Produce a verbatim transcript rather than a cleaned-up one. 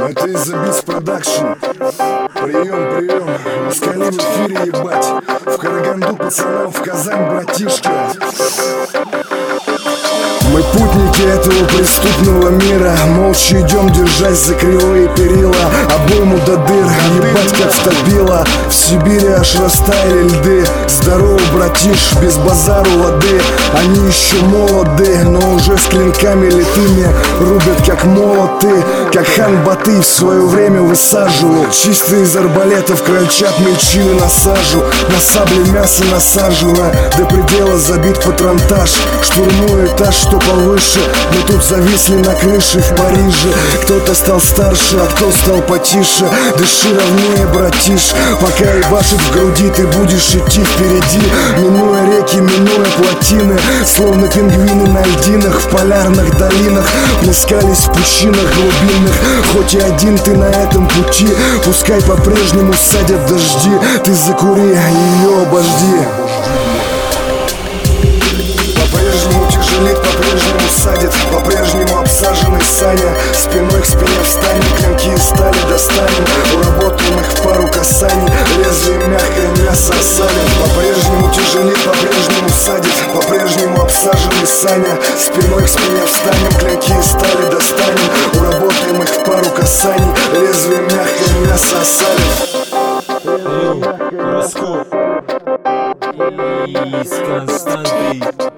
Это из-за Beats Production. Прием, прием, москали в эфире, ебать. В Караганду пацанам, в Казань, братишка. Мы путники этого преступного мира, молча идем, держась за кривые перила. Обойму до дыр, ебать как втопило. В Сибири аж растаяли льды. Здорово, братиш, без базару воды. Они еще молоды, но уже с клинками литыми. Рубят как молоты, как хан Баты в свое время высаживал. Чисто из арбалетов крольчат мельчили на сажу. На сабле мясо насажено, до предела забит патронтаж. Штурмую этаж, что повыше, мы тут зависли на крыше в Париже. Кто-то стал старше, а кто стал потише. Дыши ровнее, братиш, пока ебашит в груди, ты будешь идти впереди. Минуя реки, минуя плотины, словно пингвины на льдинах. В полярных долинах плескались в пучинах глубинных. Хоть и один ты на этом пути, пускай по-прежнему садят дожди. Ты закури, ее обожди. По-прежнему тяжелит, по-прежнему садит, по-прежнему обсаженный Саня. Спиной к спине встанем, клинки из стали достанем. Уработаем их в пару касаний, лезвие мягкое, мясо осалим. По-прежнему тяжелит, по-прежнему садит, по-прежнему обсаженный Саня. Спиной к спине встанем, клинки из стали достанем. Уработаем их в пару касаний, лезвие мягкое, мясо осалим. Расход из Константы.